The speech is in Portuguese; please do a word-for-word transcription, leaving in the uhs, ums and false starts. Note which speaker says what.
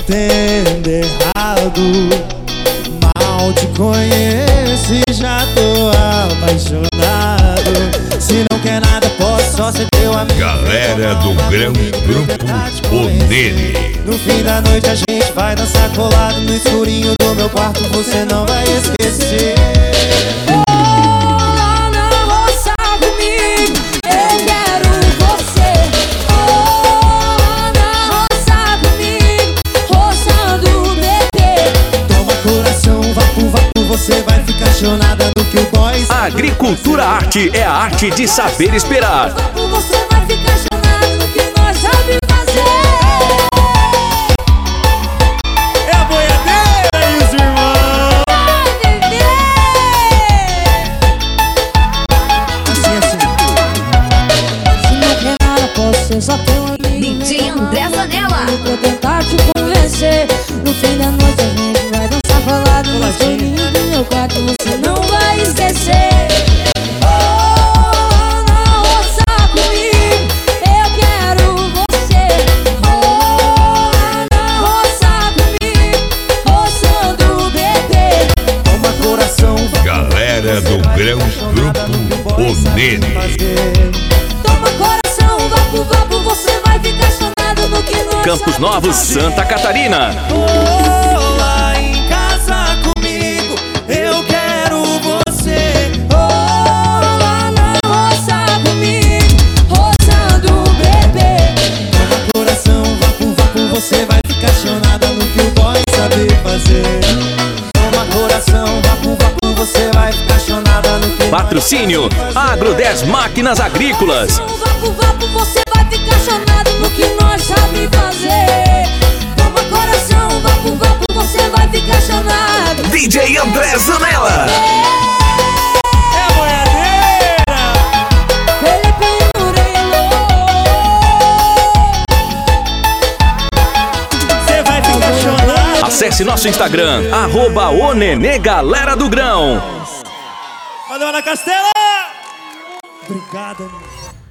Speaker 1: entendo errado. Mal te conheço e já tô apaixonado. Se não quer nada, posso só ser teu amigo.
Speaker 2: Galera do Grão Grupo Onene.
Speaker 1: No fim da noite a gente vai dançar colado no escurinho do meu quarto, você não vai esquecer. Você vai ficar chonada no que o boy sabe.
Speaker 3: Agricultura Arte é a arte de saber esperar.
Speaker 4: Você vai ficar chonada no que nós sabe fazer.
Speaker 1: É a boiadeira e os irmãos.
Speaker 4: Vai viver.
Speaker 1: Assim, assim.
Speaker 4: Se não quer nada, posso ser só teu amigo.
Speaker 5: D J André Zanella.
Speaker 4: Vou tentar te convencer. No fim da noite a gente vai dançar colado no escurinho do meu quarto, você não vai esquecer. Oh, na roça comigo, eu quero você. Oh, na roça comigo, roçando o bebê.
Speaker 1: Toma coração,
Speaker 2: Galera do Grão Grupo Onene.
Speaker 4: Toma coração, vapo, vapo, você vai ficar chonado no que nós
Speaker 3: Campos
Speaker 4: sabe
Speaker 3: Novos,
Speaker 4: fazer.
Speaker 3: Santa Catarina.
Speaker 1: oh, lá em casa comigo, eu quero você.
Speaker 4: Oh, lá na roça comigo, roçando o bebê.
Speaker 1: Toma coração, vapo, vapo, você vai ficar chonada no que o boy sabe fazer. Toma coração, vapo, vapo, você vai ficar chonada no que
Speaker 3: Patrocínio Agro dez Máquinas Agrícolas.
Speaker 4: Vapo, vapo, você vai ficar chonado no que nós sabe fazer. Toma coração, vapo, vapo, você vai ficar chonado.
Speaker 3: D J André Zanella.
Speaker 1: é a boiadeira.
Speaker 4: Felipe Murilo.
Speaker 1: Você vai ficar chonada.
Speaker 3: Acesse nosso Instagram, arroba Onene Galera do Grão.
Speaker 1: Valeu, Ana Castela. Obrigada.